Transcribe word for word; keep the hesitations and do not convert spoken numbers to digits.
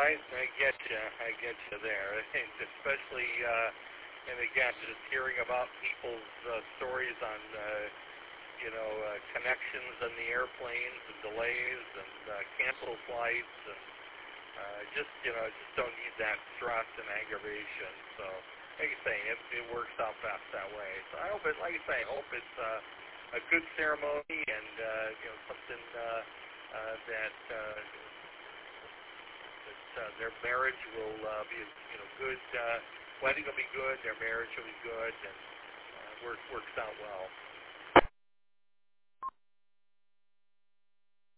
I I get you. I get you there, and especially uh, and again, just hearing about people's uh, stories on uh, you know uh, connections on the airplanes and delays and uh, canceled flights and uh, just you know just don't need that stress and aggravation. So like you say, it, it works out best that way. So I hope it. Like I say, I hope it's uh, a good ceremony and uh, you know something uh, uh, that. Uh, Uh, their marriage will uh, be, you know, good. Uh, wedding will be good. Their marriage will be good, and uh, work, works out well.